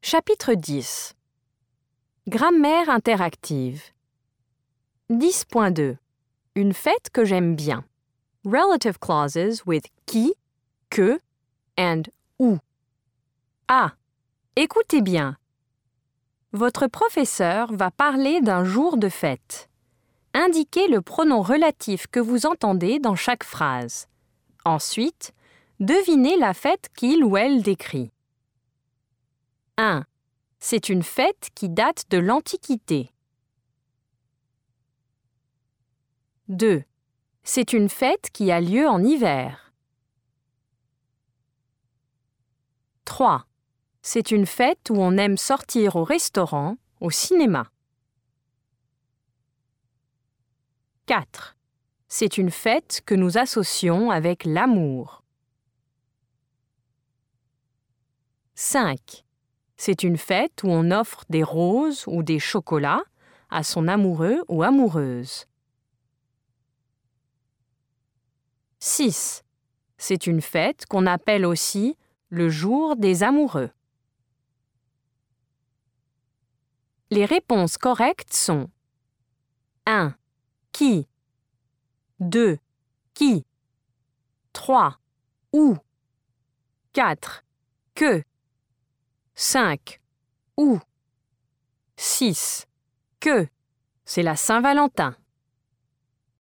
Chapitre 10. Grammaire interactive. 10.2. Une fête que j'aime bien. Relative clauses with qui, que, and où. A. Écoutez bien. Votre professeur va parler d'un jour de fête. Indiquez le pronom relatif que vous entendez dans chaque phrase. Ensuite, devinez la fête qu'il ou elle décrit. 1. C'est une fête qui date de l'Antiquité. 2. C'est une fête qui a lieu en hiver. 3. C'est une fête où on aime sortir au restaurant, au cinéma. 4. C'est une fête que nous associons avec l'amour. 5. C'est une fête où on offre des roses ou des chocolats à son amoureux ou amoureuse. 6. C'est une fête qu'on appelle aussi le jour des amoureux. Les réponses correctes sont 1. Qui 2. Qui 3. Où 4. Que 5. Où 6. Que c'est la Saint-Valentin.